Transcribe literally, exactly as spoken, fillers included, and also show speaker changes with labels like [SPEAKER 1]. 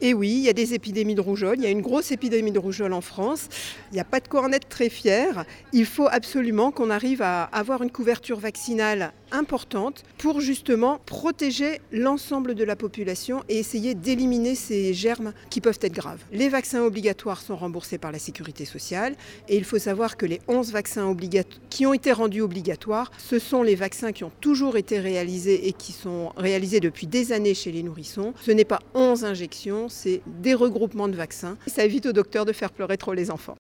[SPEAKER 1] Et oui, il y a des épidémies de rougeole. Il y a une grosse épidémie de rougeole en France. Il n'y a pas de quoi en être très fier. Il faut absolument qu'on arrive à avoir une couverture vaccinale importante pour justement protéger l'ensemble de la population et essayer d'éliminer ces germes qui peuvent être graves. Les vaccins obligatoires sont remboursés par la sécurité sociale et il faut savoir que les onze vaccins obligat- qui ont été rendus obligatoires, ce sont les vaccins qui ont toujours été réalisés et qui sont réalisés depuis des années chez les nourrissons. Ce n'est pas onze injections, c'est des regroupements de vaccins. Ça évite aux docteurs de faire pleurer trop les enfants.